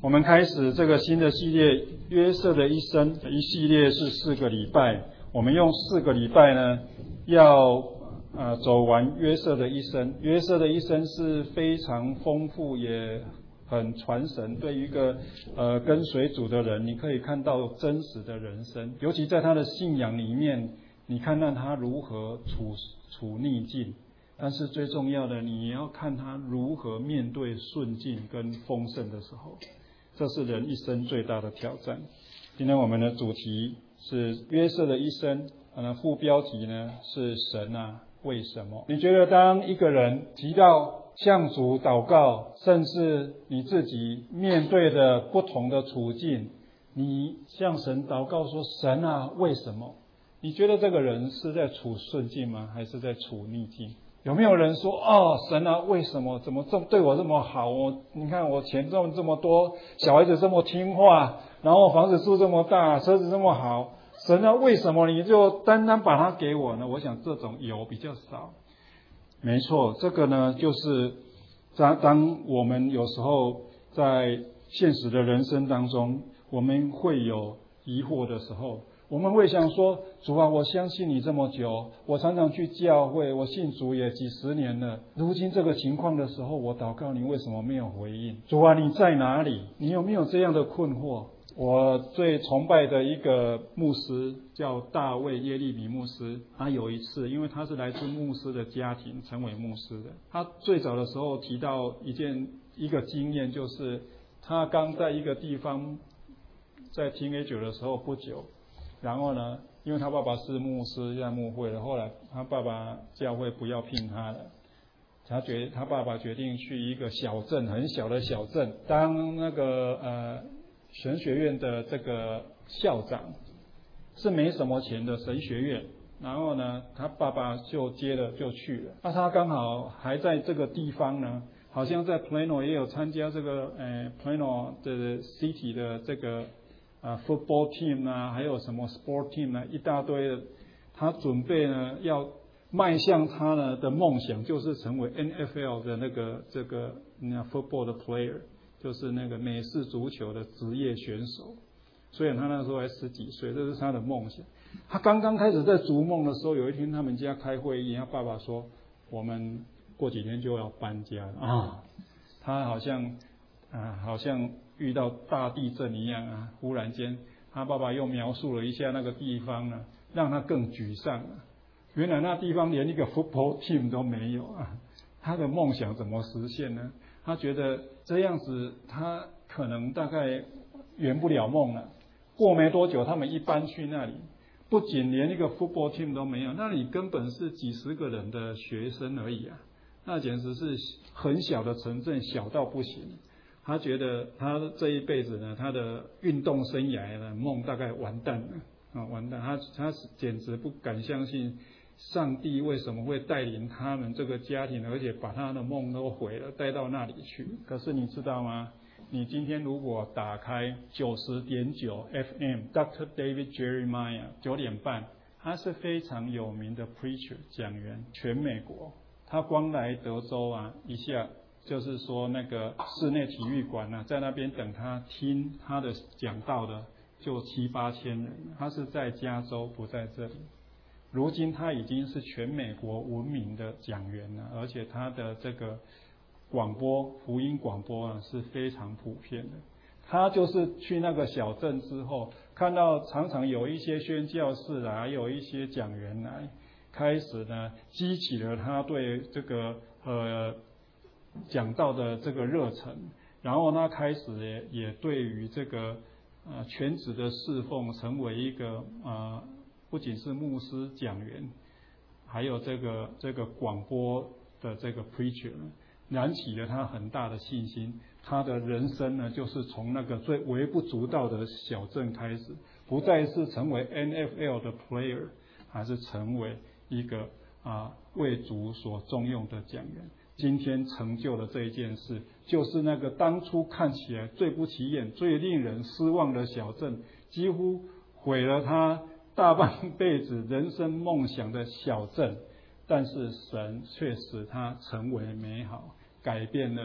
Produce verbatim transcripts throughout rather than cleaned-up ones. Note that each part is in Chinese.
我们开始这个新的系列约瑟的一生，一系列是四个礼拜，我们用四个礼拜呢要呃走完约瑟的一生。约瑟的一生是非常丰富也很传神，对于一个呃跟随主的人，你可以看到真实的人生，尤其在他的信仰里面，你看到他如何处处逆境，但是最重要的，你也要看他如何面对顺境跟丰盛的时候，这是人一生最大的挑战。今天我们的主题是约瑟的一生，呃，副标题呢是神啊，为什么？你觉得当一个人提到向主祷告，甚至你自己面对的不同的处境，你向神祷告说神啊，为什么？你觉得这个人是在处顺境吗？还是在处逆境？有没有人说哦，神啊，为什么？怎么这么对我这么好？我你看我钱挣这么多，小孩子这么听话，然后房子住这么大，车子这么好，神啊，为什么你就单单把它给我呢？我想这种有比较少。没错，这个呢，就是当当我们有时候在现实的人生当中，我们会有疑惑的时候，我们会想说，主啊，我相信你这么久，我常常去教会，我信主也几十年了，如今这个情况的时候，我祷告你为什么没有回应？主啊，你在哪里？你有没有这样的困惑？我最崇拜的一个牧师叫大卫耶利米牧师，他有一次，因为他是来自牧师的家庭成为牧师的，他最早的时候提到一件一个经验，就是他刚在一个地方在teenager的时候不久，然后呢，因为他爸爸是牧师在牧会了，后来他爸爸教会不要聘他了，他决他爸爸决定去一个小镇，很小的小镇当那个呃神学院的这个校长，是没什么钱的神学院。然后呢，他爸爸就接了就去了。那他刚好还在这个地方呢，好像在 Plano 也有参加这个呃 Plano 的 City 的这个啊 football team 啊，还有什么 sport team 啊，一大堆的。他准备呢要迈向他呢的梦想，就是成为 N F L 的那个这个那 football 的 player。就是那个美式足球的职业选手，虽然他那时候还十几岁，这是他的梦想。他刚刚开始在逐梦的时候，有一天他们家开会议，他爸爸说：“我们过几天就要搬家了啊！”他好像啊，好像遇到大地震一样啊！忽然间，他爸爸又描述了一下那个地方呢，让他更沮丧了。原来那地方连一个 football team 都没有啊！他的梦想怎么实现呢？他觉得这样子他可能大概圆不了梦了。过没多久他们一搬去那里，不仅连一个 football team 都没有，那里根本是几十个人的学生而已啊，那简直是很小的城镇，小到不行。他觉得他这一辈子呢，他的运动生涯的梦大概完蛋了啊，完蛋。他他简直不敢相信上帝为什么会带领他们这个家庭，而且把他的梦都毁了，带到那里去。可是你知道吗？你今天如果打开九十点九 F M，Doctor David Jeremiah 九点半，他是非常有名的 preacher 讲员，全美国。他光来德州啊，一下就是说那个室内体育馆啊，在那边等他听他的讲道的就七八千人。他是在加州，不在这里。如今他已经是全美国闻名的讲员了，而且他的这个广播福音广播啊是非常普遍的。他就是去那个小镇之后，看到常常有一些宣教士啊，还有一些讲员来，开始呢激起了他对这个呃讲道的这个热忱，然后他开始也也对于这个呃全职的侍奉，成为一个呃。不仅是牧师讲员，还有这个这个广播的这个 preacher， 燃起了他很大的信心。他的人生呢，就是从那个最微不足道的小镇开始，不再是成为 N F L 的 player， 还是成为一个啊为主所重用的讲员。今天成就了这一件事，就是那个当初看起来最不起眼、最令人失望的小镇，几乎毁了他大半辈子人生梦想的小镇，但是神却使它成为美好，改变了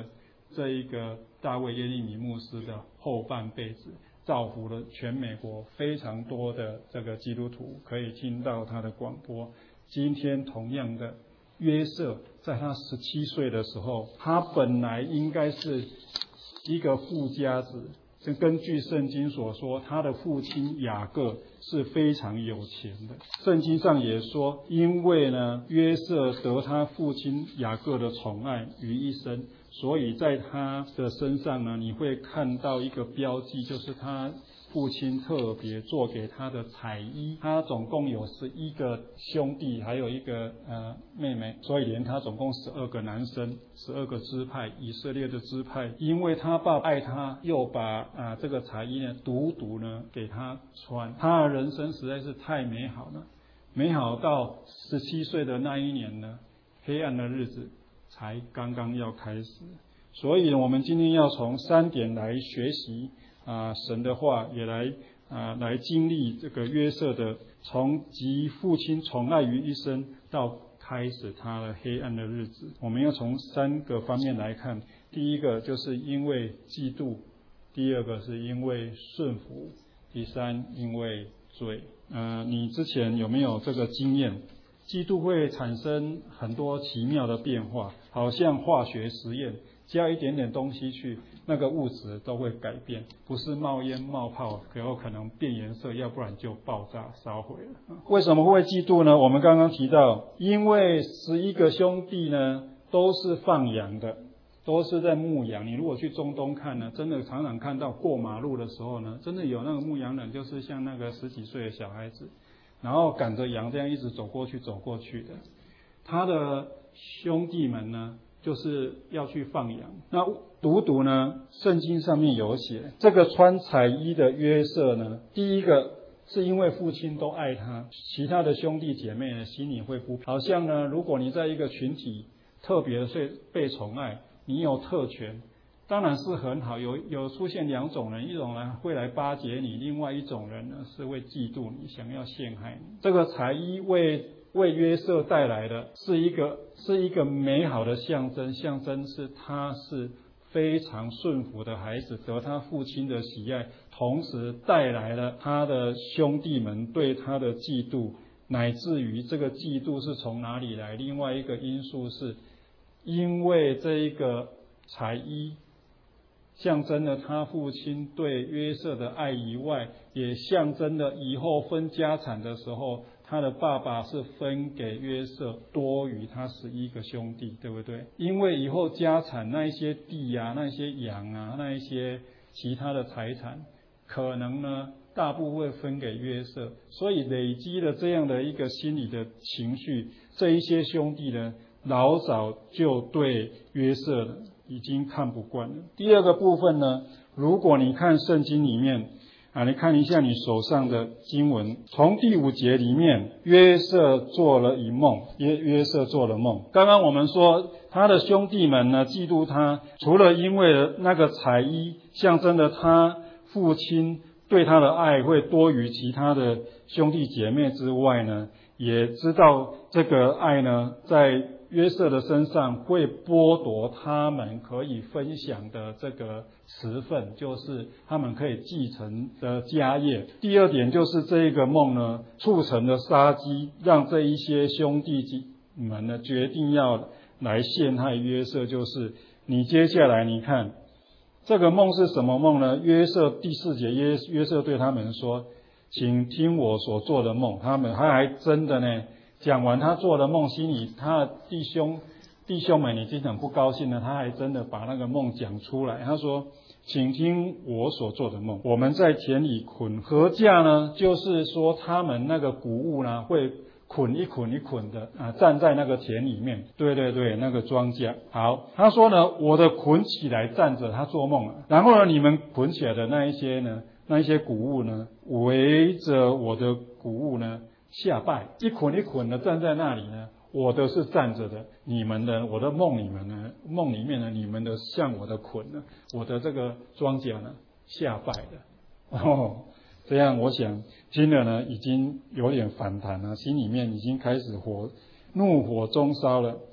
这一个大卫耶利米牧师的后半辈子，造福了全美国非常多的这个基督徒，可以听到他的广播。今天同样的，约瑟在他十七岁的时候，他本来应该是一个富家子，这根据圣经所说，他的父亲雅各是非常有钱的。圣经上也说，因为呢约瑟得他父亲雅各的宠爱于一身，所以在他的身上呢，你会看到一个标记，就是他父亲特别做给他的彩衣。他总共有十一个兄弟，还有一个呃妹妹，所以连他总共十二个男生，十二个支派，以色列的支派。因为他爸爱他，又把啊、呃、这个彩衣呢独独呢给他穿。他的人生实在是太美好了，美好到十七岁的那一年呢，黑暗的日子才刚刚要开始。所以我们今天要从三点来学习啊，神的话，也来啊来经历这个约瑟的从集父亲宠爱于一身到开始他的黑暗的日子。我们要从三个方面来看，第一个就是因为嫉妒，第二个是因为顺服，第三因为罪。呃，你之前有没有这个经验？嫉妒会产生很多奇妙的变化，好像化学实验。加一点点东西去，那个物质都会改变，不是冒烟冒泡，可有可能变颜色，要不然就爆炸烧毁了。为什么会嫉妒呢？我们刚刚提到，因为十一个兄弟呢都是放羊的，都是在牧羊。你如果去中东看呢，真的常常看到过马路的时候呢，真的有那个牧羊人，就是像那个十几岁的小孩子，然后赶着羊这样一直走过去走过去的。他的兄弟们呢就是要去放羊。那独独呢，圣经上面有写，这个穿彩衣的约瑟呢，第一个是因为父亲都爱他，其他的兄弟姐妹呢心里会不平。好像呢，如果你在一个群体特别被被宠爱，你有特权，当然是很好。有有出现两种人，一种人会来巴结你，另外一种人呢是会嫉妒你，想要陷害你。这个彩衣为为约瑟带来的是一个是一个美好的象征，象征是他是非常顺服的孩子，得他父亲的喜爱，同时带来了他的兄弟们对他的嫉妒，乃至于这个嫉妒是从哪里来？另外一个因素是因为这一个彩衣象征了他父亲对约瑟的爱以外，也象征了以后分家产的时候，他的爸爸是分给约瑟多于他十一个兄弟，对不对？因为以后家产那一些地啊，那些羊啊，那一些其他的财产，可能呢大部分分给约瑟，所以累积了这样的一个心理的情绪，这一些兄弟呢老早就对约瑟已经看不惯了。第二个部分呢，如果你看圣经里面啊，你看一下你手上的经文，从第五节里面，约瑟做了一梦，约约瑟做了梦。刚刚我们说他的兄弟们呢嫉妒他，除了因为那个彩衣象征了他父亲对他的爱会多于其他的兄弟姐妹之外呢，也知道这个爱呢在约瑟的身上会剥夺他们可以分享的这个持分，就是他们可以继承的家业。第二点就是这一个梦呢促成了杀机，让这一些兄弟们呢决定要来陷害约瑟。就是你接下来你看这个梦是什么梦呢？约瑟第四节，约约瑟对他们说，请听我所做的梦。他们他还真的呢讲完他做的梦，心里他的弟兄弟兄们已经很不高兴了，他还真的把那个梦讲出来。他说，请听我所做的梦。我们在田里捆禾架呢，就是说他们那个谷物呢会捆一捆一捆的啊，站在那个田里面。对对对，那个庄稼。好，他说呢，我的捆起来站着，他做梦了。然后呢，你们捆起来的那一些呢，那一些谷物呢，围着我的谷物呢下拜，一捆一捆的站在那里呢，我的是站着的，你们的我的梦里面呢，梦里面呢，你们的像我的捆呢，我的这个庄稼呢下拜的。哦，这样我想听了呢，已经有点反弹了，心里面已经开始火怒火中烧了。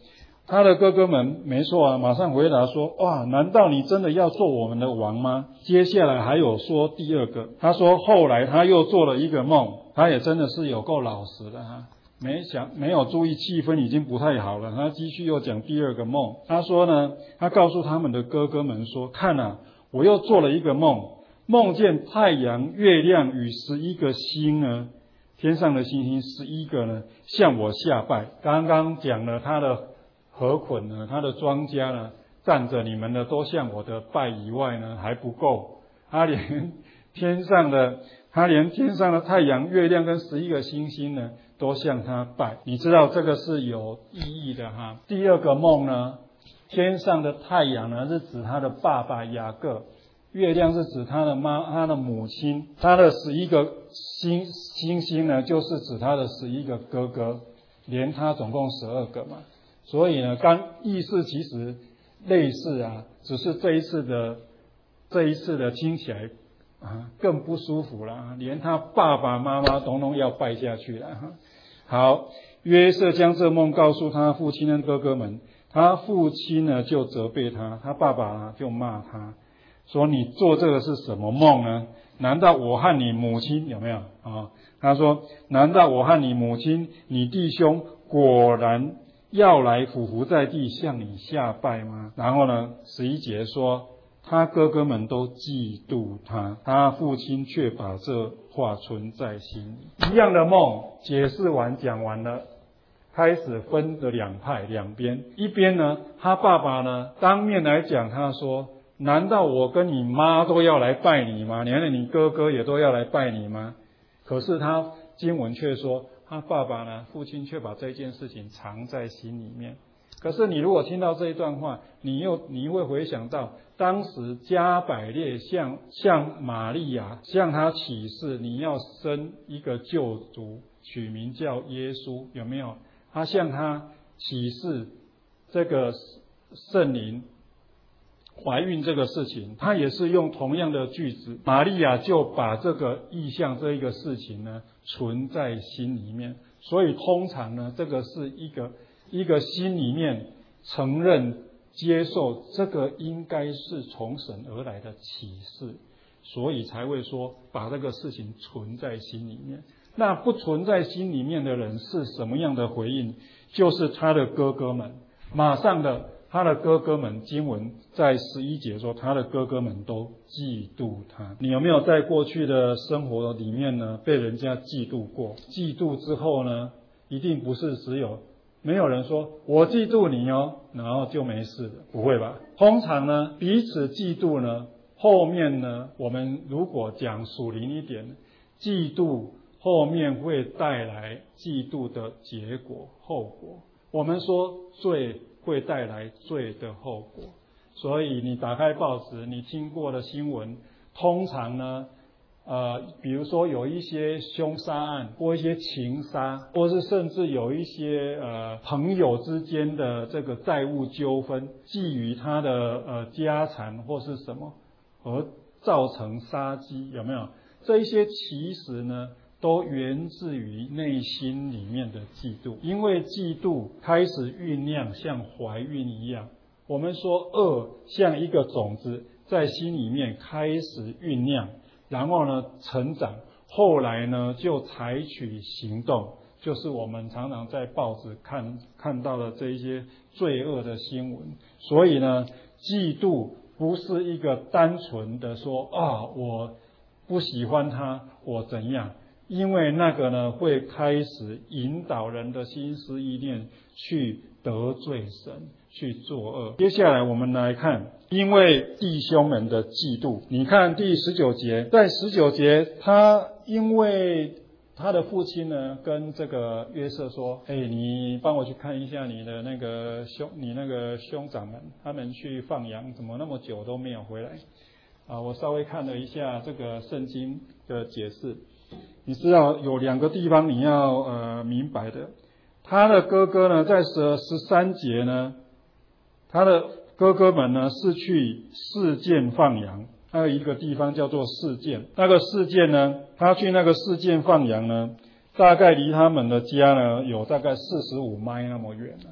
他的哥哥们没错啊，马上回答说，哇，难道你真的要做我们的王吗？接下来还有说第二个，他说后来他又做了一个梦，他也真的是有够老实的哈，没想没有注意气氛已经不太好了，他继续又讲第二个梦。他说呢，他告诉他们的哥哥们说，看啊，我又做了一个梦，梦见太阳、月亮与十一个星呢，天上的星星十一个呢，向我下拜。刚刚讲了他的河捆呢，他的庄稼呢，站着你们的都向我的拜以外呢，还不够，他连天上的他连天上的太阳、月亮跟十一个星星呢，都向他拜。你知道这个是有意义的哈。第二个梦呢，天上的太阳呢是指他的爸爸雅各，月亮是指他的妈他的母亲，他的十一个星星星呢，就是指他的十一个哥哥，连他总共十二个嘛。所以呢，刚意思其实类似啊，只是这一次的这一次的听起来啊更不舒服了，连他爸爸妈妈统统要拜下去了。好，约瑟将这梦告诉他父亲跟哥哥们，他父亲呢就责备他，他爸爸呢就骂他，说你做这个是什么梦呢？难道我和你母亲有没有啊？他说，难道我和你母亲、你弟兄果然要来俯伏在地向你下拜吗？然后呢，十一节说，他哥哥们都嫉妒他，他父亲却把这话存在心里。一样的梦解释完讲完了，开始分了两派两边。一边呢，他爸爸呢当面来讲，他说，难道我跟你妈都要来拜你吗？连你哥哥也都要来拜你吗？可是他经文却说，他爸爸呢，父亲却把这件事情藏在心里面。可是你如果听到这一段话，你又你会回想到当时加百列向向玛利亚向他启示，你要生一个救主，取名叫耶稣，有没有？他向他启示这个圣灵怀孕这个事情，他也是用同样的句子，玛利亚就把这个意象这一个事情呢存在心里面。所以通常呢，这个是一个一个心里面承认接受，这个应该是从神而来的启示，所以才会说把这个事情存在心里面。那不存在心里面的人是什么样的回应？就是他的哥哥们，马上的他的哥哥们，经文在十一节说，他的哥哥们都嫉妒他。你有没有在过去的生活里面呢，被人家嫉妒过？嫉妒之后呢，一定不是只有没有人说我嫉妒你哦，然后就没事的，不会吧？通常呢，彼此嫉妒呢，后面呢，我们如果讲属灵一点，嫉妒后面会带来嫉妒的结果后果。我们说罪会带来罪的后果，所以你打开报纸，你听过的新闻，通常呢，呃，比如说有一些凶杀案，或一些情杀，或是甚至有一些呃朋友之间的这个债务纠纷，基于他的呃家产或是什么，而造成杀机，有没有？这一些其实呢，都源自于内心里面的嫉妒，因为嫉妒开始酝酿，像怀孕一样。我们说恶像一个种子在心里面开始酝酿，然后呢成长，后来呢就采取行动，就是我们常常在报纸看看到的这一些罪恶的新闻。所以呢，嫉妒不是一个单纯的说啊，我不喜欢他，我怎样。因为那个呢，会开始引导人的心思意念去得罪神，去作恶。接下来我们来看，因为弟兄们的嫉妒。你看第十九节，在十九节，他因为他的父亲呢，跟这个约瑟说：“哎，你帮我去看一下你的那个兄，你那个兄长们，他们去放羊，怎么那么久都没有回来？”啊，我稍微看了一下这个圣经的解释。你知道有两个地方你要呃明白的，他的哥哥呢，在十十三节呢，他的哥哥们呢是去示剑放羊，还有一个地方叫做示剑。那个示剑呢，他去那个示剑放羊呢，大概离他们的家呢有大概四十五迈那么远了。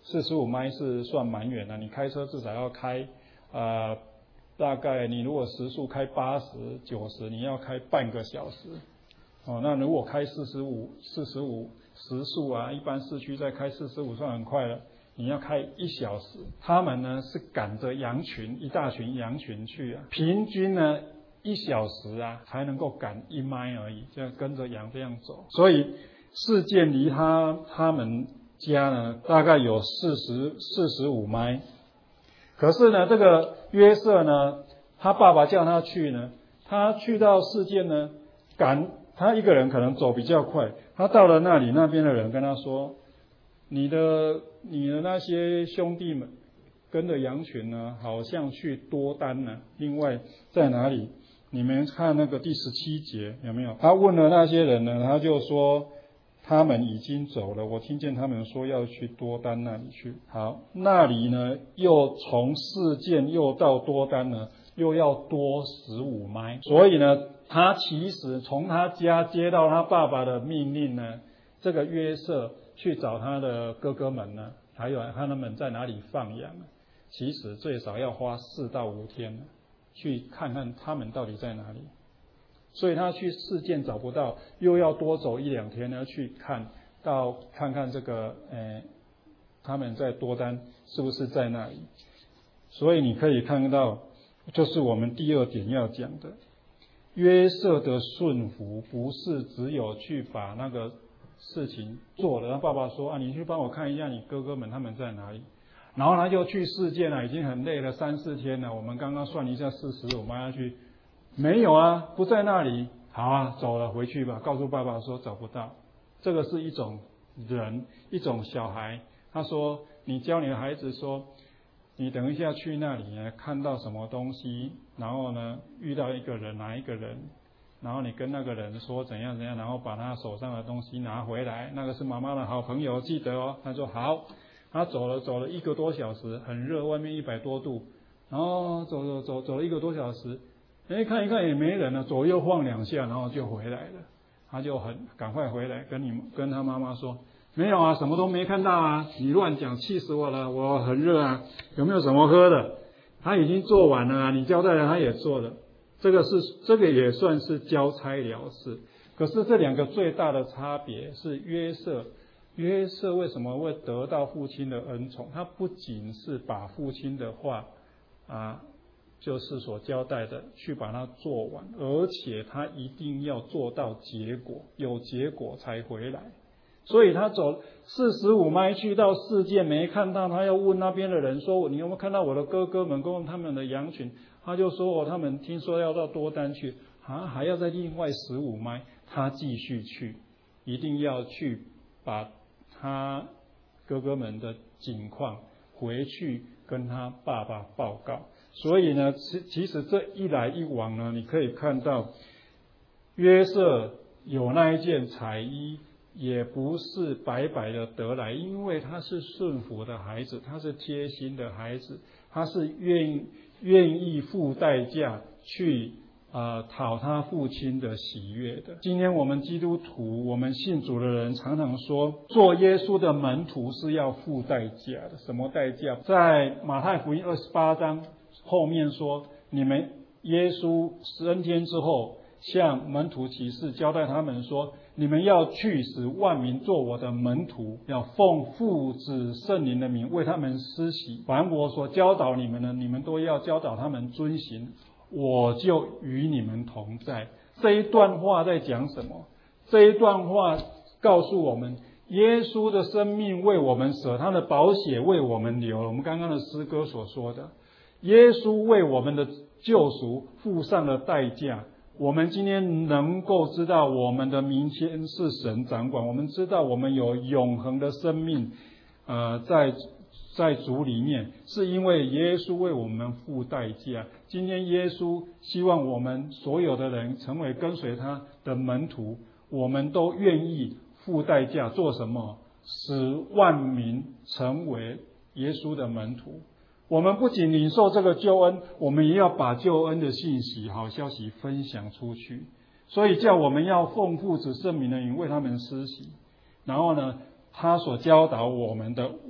四十五迈是算蛮远的，你开车至少要开呃大概你如果时速开八十九十，你要开半个小时。哦，那如果开四十五四十五时速啊，一般市区在开四十五算很快了，你要开一小时。他们呢是赶着羊群，一大群羊群去啊，平均呢一小时啊才能够赶一迈而已，这样跟着羊这样走。所以事件离他他们家呢大概有四十四十五迈。可是呢，这个约瑟呢，他爸爸叫他去呢，他去到事件呢，赶他一个人可能走比较快，他到了那里，那边的人跟他说：“你的你的那些兄弟们跟着羊群呢，好像去多丹呢。另外在哪里？你们看那个第十七节有没有？他问了那些人呢，他就说。”他们已经走了，我听见他们说要去多丹那里去。好，那里呢，又从示剑又到多丹呢，又要多十五迈。所以呢，他其实从他家接到他爸爸的命令呢，这个约瑟去找他的哥哥们呢，还有看他们在哪里放羊，其实最少要花四到五天去看看他们到底在哪里。所以他去示剑找不到，又要多走一两天呢，去看到看看这个，呃，他们在多丹是不是在那里？所以你可以看到，就是我们第二点要讲的，约瑟的顺服不是只有去把那个事情做了。他爸爸说啊，你去帮我看一下你哥哥们他们在哪里。然后他就去示剑了，已经很累了，三四天了。我们刚刚算一下四十，我们要去。没有啊，不在那里。好啊，走了，回去吧。告诉爸爸说找不到。这个是一种人，一种小孩。他说，你教你的孩子说，你等一下去那里呢，看到什么东西，然后呢遇到一个人，哪一个人，然后你跟那个人说怎样怎样，然后把他手上的东西拿回来，那个是妈妈的好朋友，记得哦。他说好。他走了走了一个多小时，很热，外面一百多度，然后走走走走了一个多小时。哎，看一看也没人了，左右晃两下，然后就回来了。他就很赶快回来，跟你跟他妈妈说，没有啊，什么都没看到啊，你乱讲，气死我了，我很热啊，有没有什么喝的？他已经做完了啊，你交代了，他也做了，这个是这个也算是交差了事。可是这两个最大的差别是约瑟，约瑟为什么会得到父亲的恩宠？他不仅是把父亲的话啊。就是所交代的去把它做完，而且他一定要做到结果，有结果才回来。所以他走四十五迈去到示剑没看到，他要问那边的人说，你有没有看到我的哥哥们跟他们的羊群？他就说哦，他们听说要到多丹去，啊，还要再另外十五迈，他继续去，一定要去把他哥哥们的景况回去跟他爸爸报告。所以呢，其其实这一来一往呢，你可以看到约瑟有那一件彩衣，也不是白白的得来，因为他是顺服的孩子，他是贴心的孩子，他是愿愿意付代价去啊、呃、讨他父亲的喜悦的。今天我们基督徒，我们信主的人常常说，做耶稣的门徒是要付代价的。什么代价？在马太福音二十八章。后面说，你们耶稣升天之后，向门徒启示，交代他们说，你们要去使万民做我的门徒，要奉父子圣灵的名为他们施洗，凡我所教导你们的，你们都要教导他们遵行，我就与你们同在。这一段话在讲什么？这一段话告诉我们，耶稣的生命为我们舍，他的宝血为我们流，我们刚刚的诗歌所说的，耶稣为我们的救赎付上了代价。我们今天能够知道我们的明天是神掌管，我们知道我们有永恒的生命，呃，在在主里面，是因为耶稣为我们付代价。今天耶稣希望我们所有的人成为跟随他的门徒，我们都愿意付代价做什么？使万民成为耶稣的门徒。我们不仅领受这个救恩，我们也要把救恩的信息、好消息分享出去。所以叫我们要奉父子圣名的名为他们施洗。然后呢，他所教导我们的，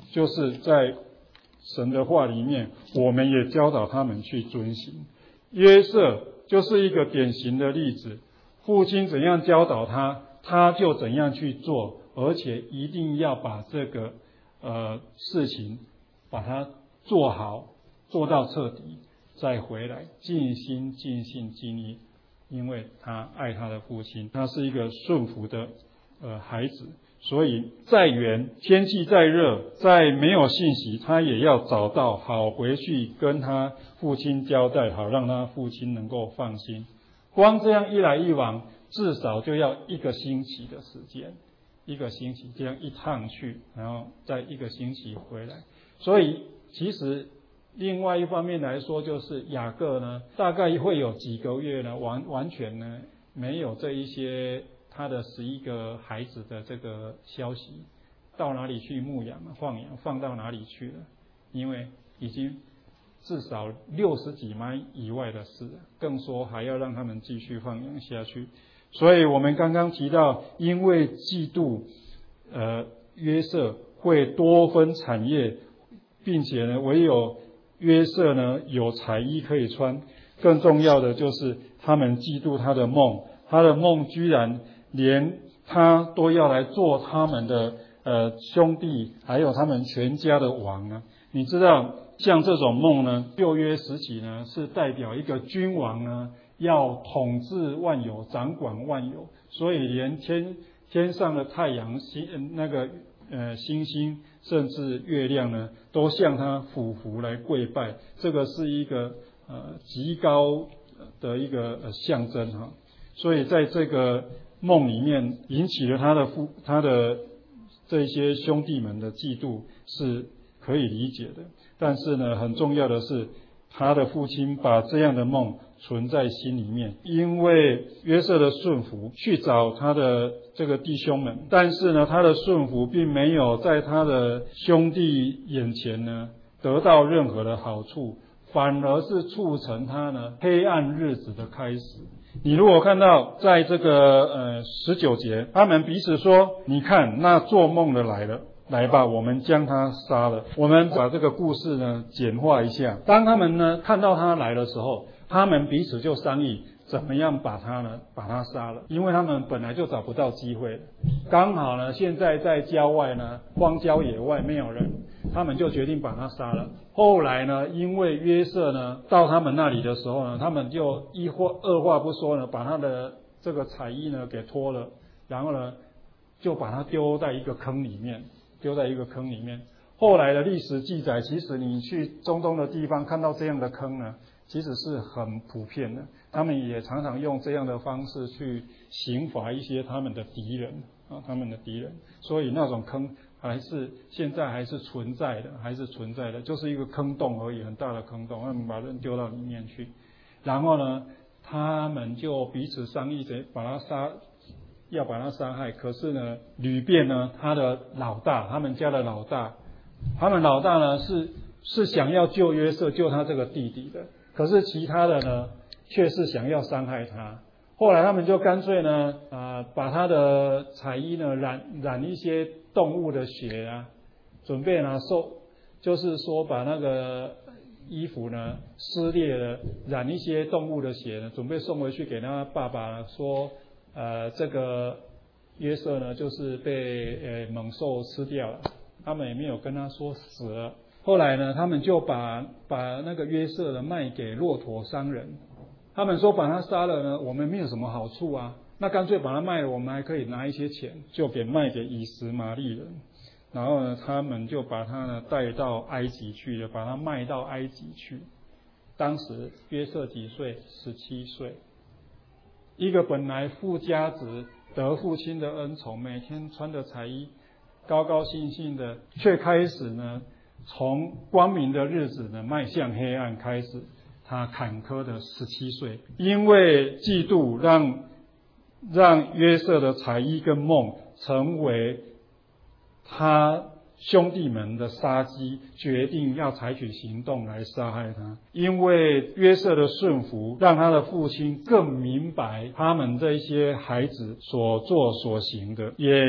就是在神的话里面，我们也教导他们去遵行。约瑟就是一个典型的例子，父亲怎样教导他，他就怎样去做，而且一定要把这个呃事情把它做好，做到彻底，再回来尽心尽性尽力，因为他爱他的父亲，他是一个顺服的呃孩子。所以再远，天气再热，再没有信息，他也要找到好回去跟他父亲交代，好让他父亲能够放心。光这样一来一往，至少就要一个星期的时间，一个星期这样一趟去，然后再一个星期回来。所以其实另外一方面来说，就是雅各呢，大概会有几个月呢，完完全呢没有这一些他的十一个孩子的这个消息，到哪里去牧养放养，放到哪里去了？因为已经至少六十几迈以外的事了，更说还要让他们继续放养下去。所以我们刚刚提到，因为嫉妒，呃，约瑟会多分产业，并且呢，唯有约瑟呢有彩衣可以穿。更重要的就是他们嫉妒他的梦，他的梦居然连他都要来做他们的呃兄弟，还有他们全家的王呢。你知道，像这种梦呢，旧约时期呢，是代表一个君王呢要统治万有，掌管万有，所以连天天上的太阳、星那个呃星星，甚至月亮呢，都向他俯伏来跪拜。这个是一个呃极高的一个呃象征哈。所以在这个梦里面引起了他的父他的这些兄弟们的嫉妒，是可以理解的。但是呢，很重要的是，他的父亲把这样的梦存在心里面，因为约瑟的顺服去找他的这个弟兄们，但是呢，他的顺服并没有在他的兄弟眼前呢得到任何的好处，反而是促成他呢黑暗日子的开始。你如果看到在这个呃十九节，他们彼此说：“你看，那做梦的来了。”来吧，我们将他杀了。我们把这个故事呢简化一下。当他们呢看到他来的时候，他们彼此就商议怎么样把他呢把他杀了，因为他们本来就找不到机会，刚好呢现在在郊外呢荒郊野外没有人，他们就决定把他杀了。后来呢，因为约瑟呢到他们那里的时候呢，他们就一话二话不说呢，把他的这个彩衣呢给脱了，然后呢就把他丢在一个坑里面。丢在一个坑里面。后来的历史记载，其实你去中东的地方看到这样的坑呢，其实是很普遍的。他们也常常用这样的方式去刑罚一些他们的敌人啊，他们的敌人。所以那种坑还是现在还是存在的，还是存在的，就是一个坑洞而已，很大的坑洞，他们把人丢到里面去。然后呢，他们就彼此商议着把他杀。要把他杀害，可是呢，吕便呢，他的老大，他们家的老大，他们老大呢是是想要救约瑟，救他这个弟弟的，可是其他的呢，却是想要伤害他。后来他们就干脆呢，啊、呃，把他的彩衣呢染染一些动物的血啊，准备呢受，就是说把那个衣服呢撕裂了，染一些动物的血呢，准备送回去给他爸爸说。呃，这个约瑟呢，就是被呃猛兽吃掉了，他们也没有跟他说死了。后来呢，他们就把把那个约瑟呢卖给骆驼商人。他们说把他杀了呢，我们没有什么好处啊，那干脆把他卖了，我们还可以拿一些钱，就给卖给以实玛利人。然后呢，他们就把他呢带到埃及去了，把他卖到埃及去。当时约瑟几岁？十七岁。一个本来富家子得父亲的恩宠，每天穿的彩衣，高高兴兴的，却开始呢，从光明的日子呢迈向黑暗开始。他坎坷的十七岁，因为嫉妒让让约瑟的彩衣跟梦成为他兄弟们的杀机，决定要采取行动来杀害他。因为约瑟的顺服，让他的父亲更明白他们这些孩子所做所行的，也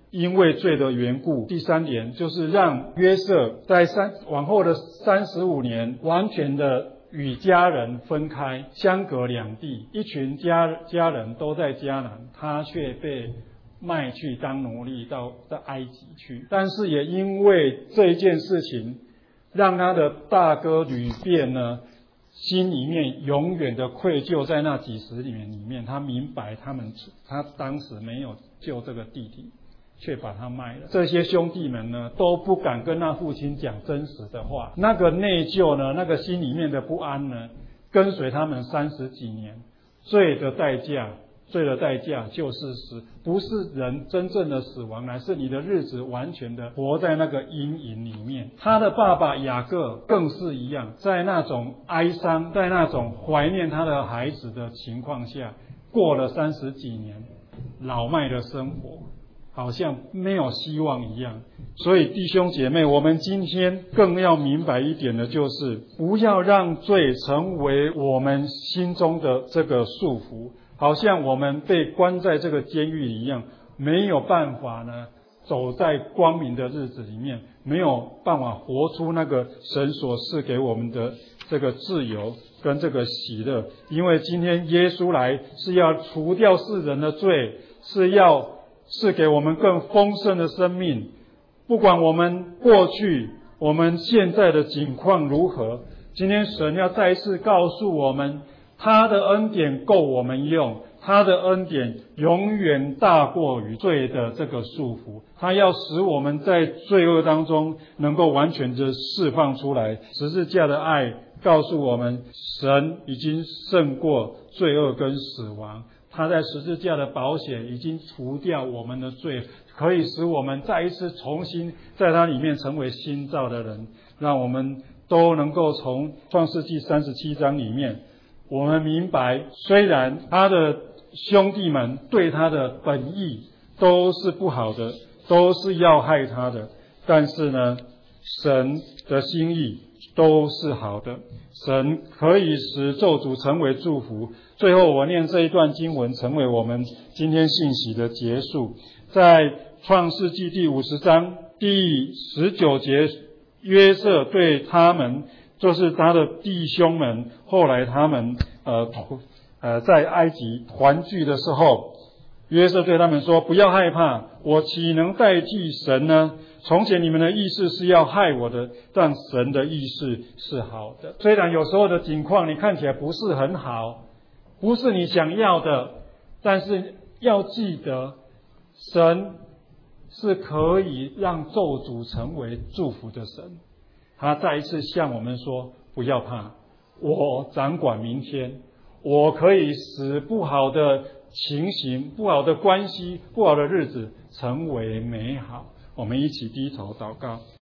因为罪的缘故。第三点就是让约瑟在三往后的三十五年完全的与家人分开，相隔两地，一群家家人都在迦南，他却被卖去当奴隶到在埃及去。但是也因为这一件事情，让他的大哥吕便呢，心里面永远的愧疚，在那几十年里面，他明白他们他当时没有救这个弟弟，却把他卖了。这些兄弟们呢，都不敢跟那父亲讲真实的话。那个内疚呢，那个心里面的不安呢，跟随他们三十几年。罪的代价，罪的代价就是死，不是人真正的死亡，乃是你的日子完全的活在那个阴影里面。他的爸爸雅各更是一样，在那种哀伤，在那种怀念他的孩子的情况下，过了三十几年老迈的生活，好像没有希望一样。所以弟兄姐妹，我们今天更要明白一点的就是，不要让罪成为我们心中的这个束缚，好像我们被关在这个监狱一样，没有办法呢走在光明的日子里面，没有办法活出那个神所赐给我们的这个自由跟这个喜乐。因为今天耶稣来是要除掉世人的罪，是要是给我们更丰盛的生命。不管我们过去我们现在的境况如何，今天神要再一次告诉我们，他的恩典够我们用，他的恩典永远大过于罪的这个束缚。他要使我们在罪恶当中能够完全的释放出来。十字架的爱告诉我们，神已经胜过罪恶跟死亡，他在十字架的宝血已经除掉我们的罪，可以使我们再一次重新在他里面成为新造的人。让我们都能够从创世纪三十七章里面，我们明白，虽然他的兄弟们对他的本意都是不好的，都是要害他的，但是呢，神的心意都是好的。神可以使咒诅成为祝福。最后我念这一段经文，成为我们今天信息的结束。在创世纪第五十章第十九节，约瑟对他们，就是他的弟兄们，后来他们呃呃在埃及团聚的时候，约瑟对他们说，不要害怕，我岂能代替神呢？从前你们的意思是要害我的，但神的意思是好的。虽然有时候的境况你看起来不是很好，不是你想要的，但是要记得，神是可以让咒诅成为祝福的神。他再一次向我们说，不要怕，我掌管明天，我可以使不好的情形、不好的关系、不好的日子成为美好。我们一起低头祷告。